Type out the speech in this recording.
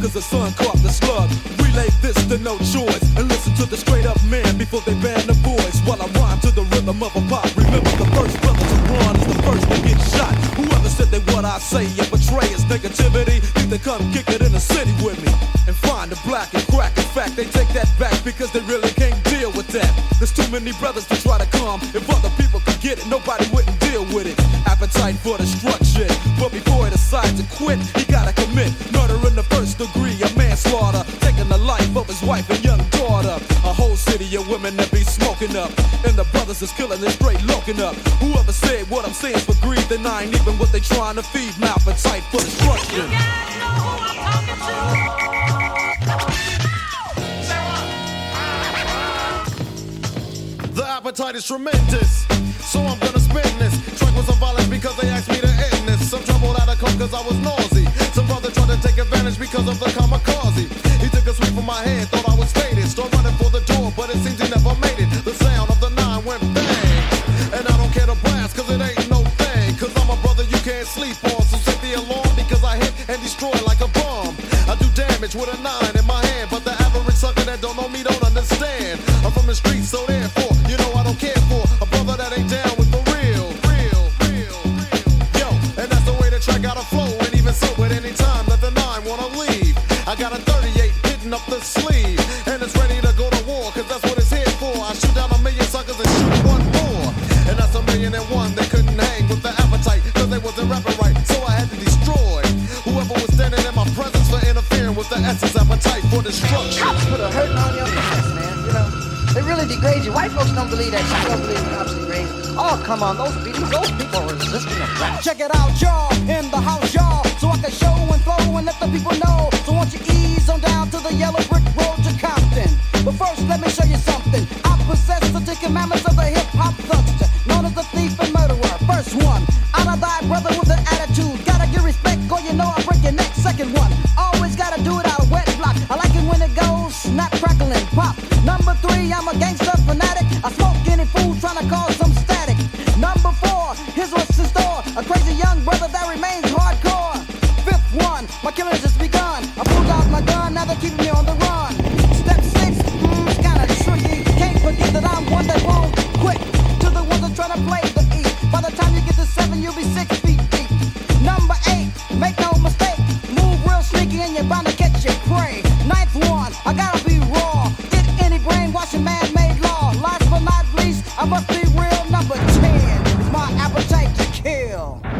cause the sun caught the slug. Relay this to no choice, and listen to the straight up man before they ban the boys. While I rhyme to the rhythm of a pop. Remember the first brother to run is the first to get shot. Whoever said they what I say and betray is negativity, need to come kick it in the city with me and find the black and crack. In fact, they take that back because they really can't deal with that. There's too many brothers to try to come. If other people could get it, nobody wouldn't deal with it. Appetite for destruction, but before he decides to quit, he gotta commit murder in the first degree, a manslaughter, taking the life of his wife and young daughter. A whole city of women that be smoking up, and the brothers is killing it straight loking up. Whoever said what I'm saying for greed, then I ain't even what they trying to feed. My appetite for destruction. You guys know who I'm talking to. The appetite is tremendous, so I'm gonna spend this track with some violence because they asked me to end this. Some trouble out of coke cause I was nauseous. Some brother tried to take advantage because of the kamikaze. He took a sweep from my head, thought I was faded. Start running for the door, but it seems he never made it. The sound of the 9 went bang, and I don't care to blast cause it ain't no thing. Cause I'm a brother you can't sleep on, so set the alarm because I hit and destroy like a bomb. I do damage with a 9 in my hand, but the average sucker that don't know me don't understand. I'm from the streets, so therefore you know I don't care for a brother that ain't down with the real. Yo, and that's the way the track gotta flow. And even so, at any time that the 9 wanna leave, I got a 38 hitting up the sleeve, and it's ready to go to war, cause that's what it's here for. I shoot down a million suckers and shoot one more, and that's 1,000,001. They couldn't hang with the appetite, cause they wasn't rapping right, so I had to destroy whoever was standing in my presence for interfering with the essence appetite for destruction. Cops put a hurting on your face, man, you know. They really degrade you. White folks don't believe that shit. Don't believe cops degrade. Oh, come on. Those people are resisting the rap. Check it out, y'all. In the house, y'all. So I can show and flow and let the people know. So won't you ease on down to the yellow brick road to Compton. But first, let me show you something. I possess the 10 commandments of the hip-hop thugster, known as the thief and murderer. First one, honor thy brother with an attitude. Gotta give respect or you know I'll break your neck. Second one, always gotta do it out of wet block. I like it when it goes snap, crackle, and pop. Number 3, I'm a gangster fanatic. I smoke any fool trying to cause some static. Number 4, here's what's in store. A crazy young brother that remains hardcore. Fifth one, my killing just begun. I pulled out my gun, now they're keeping me on the run. Step 6, it's kinda tricky. Can't forget that I'm one that won't quit. To the ones that try to play the E. By the time you get to 7, you'll be 6 feet deep. Number 8, make no mistake. Move real sneaky and you're bound to catch your prey. Ninth one, I gotta be raw. Get any brainwashing man-made law. Last but not least, I must be real. Number 10 is my appetite to kill.